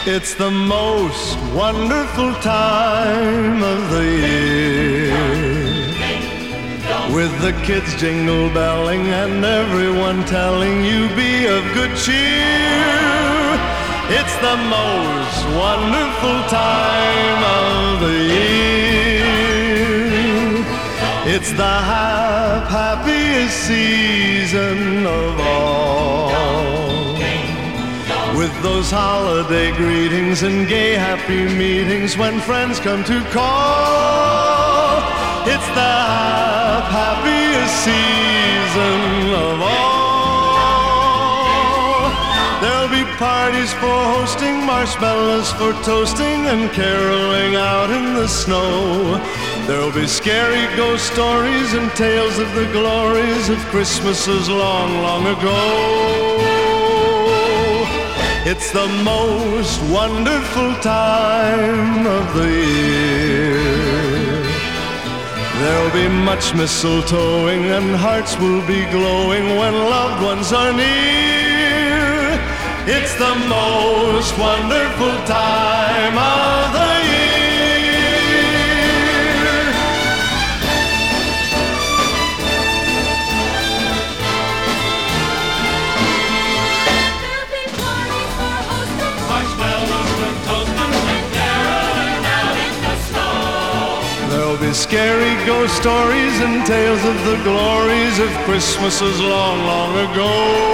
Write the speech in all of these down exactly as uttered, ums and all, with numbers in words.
It's the most wonderful time of the year, with the kids jingle belling and everyone telling you be of good cheer. It's the most wonderful time of the year. It's the hap- happiest season of all, with those holiday greetings and gay happy meetings when friends come to call. It's the hap- happiest season of all. There'll be parties for hosting, marshmallows for toasting, and caroling out in the snow. There'll be scary ghost stories and tales of the glories of Christmases long, long ago. It's the most wonderful time of the year. There'll be much mistletoeing and hearts will be glowing when loved ones are near. It's the most wonderful time of the year. There'll be scary ghost stories and tales of the glories of Christmases long, long ago.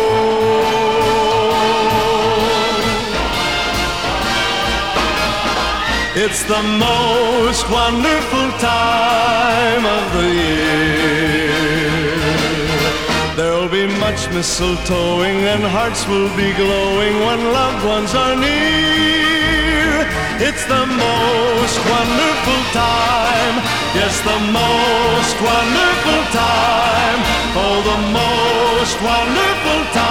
It's the most wonderful time of the year. There'll be much mistletoeing and hearts will be glowing when loved ones are near. It's the most wonderful time, yes, the most wonderful time, oh, the most wonderful time.